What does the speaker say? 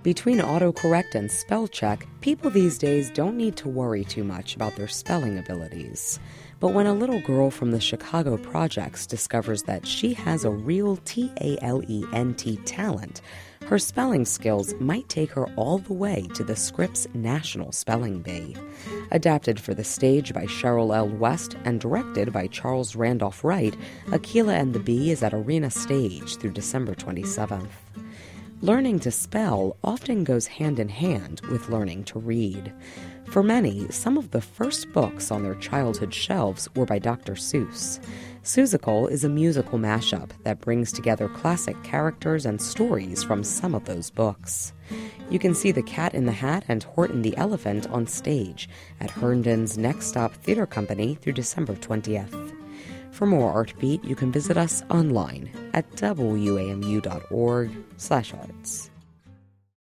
Between autocorrect and spell check, people these days don't need to worry too much about their spelling abilities. But when a little girl from the Chicago projects discovers that she has a real talent talent, her spelling skills might take her all the way to the Scripps National Spelling Bee. Adapted for the stage by Cheryl L. West and directed by Charles Randolph Wright, Akeelah and the Bee is at Arena Stage through December 27th. Learning to spell often goes hand in hand with learning to read. For many, some of the first books on their childhood shelves were by Dr. Seuss. Seussical is a musical mashup that brings together classic characters and stories from some of those books. You can see The Cat in the Hat and Horton the Elephant on stage at Herndon's Next Stop Theater Company through December 20th. For more Artbeat, you can visit us online at wamu.org/arts.